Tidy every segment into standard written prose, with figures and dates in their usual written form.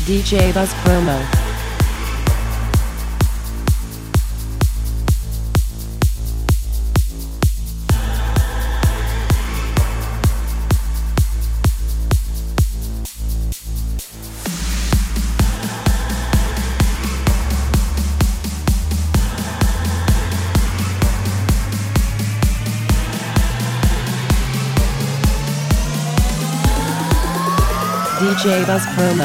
DJ Buzz Promo. DJ Buzz Promo.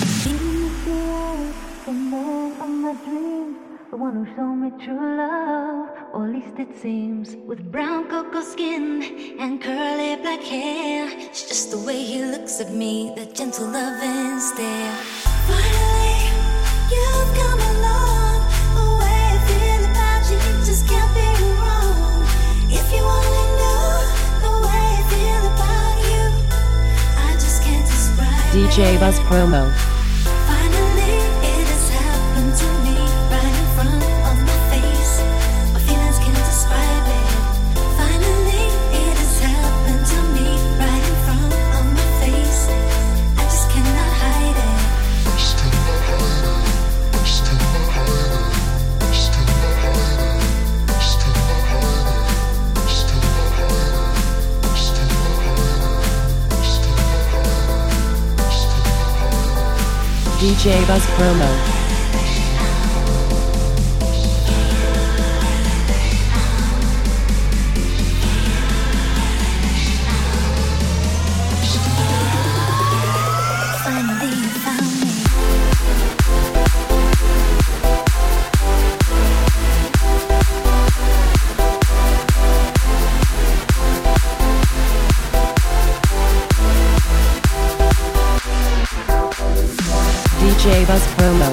The man of my dreams, the one who showed me true love, or at least it seems. With brown cocoa skin and curly black hair, it's just the way he looks at me, that gentle loving stare. Finally, you've come along. The way I feel about you, it just can't be wrong. If you only knew the way I feel about you, I just can't describe DJ Buzz Promo. Finally, it has happened to me right in front of my face. My feelings can't describe it. Finally, it has happened to me right in front of my face. I just cannot hide it. DJ Buzz Promo. Finally, you found me. DJ Buzz Promo.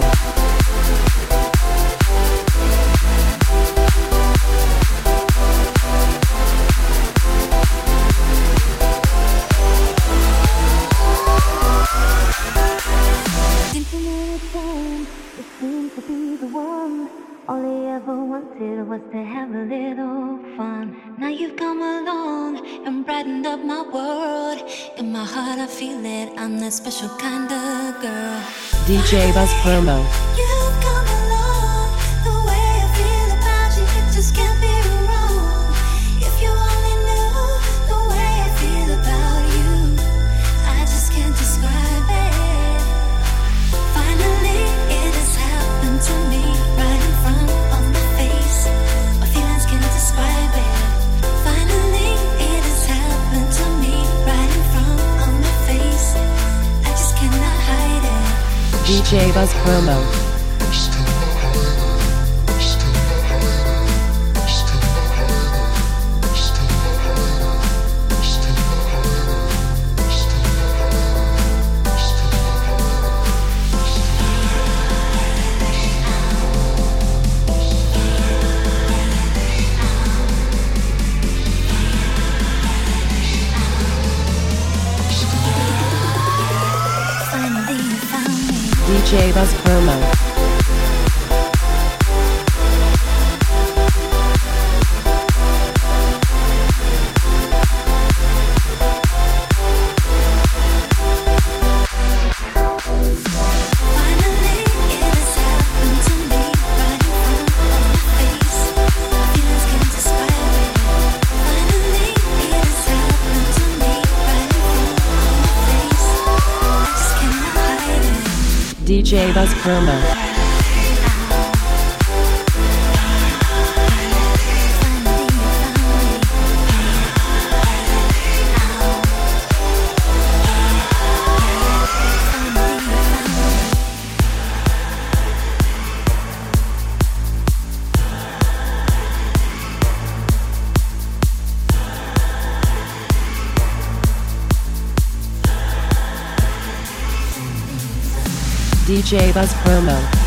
It seemed to be the one. All he ever wanted was to have a little fun. Now you've come along and brightened up my world. In my heart I feel it, I'm that special kind of girl. DJ Buzz Promo. You've come along. The way I feel about you, it just can't be wrong. If you only knew the way I feel about you, I just can't describe it. Finally, it has happened to me right in front of my face. My feelings can't describe it. Finally, it has happened to me right in front of my face. I just cannot hide it. DJ Buzz Promo. Finally, you found me. DJ Buzz Promo. Finally, it has happened to me right in front of my face. My feelings can't describe it. Finally, it has happened to me right in front of my face. I just cannot hide it. DJ Buzz Promo. DJ Buzz Promo.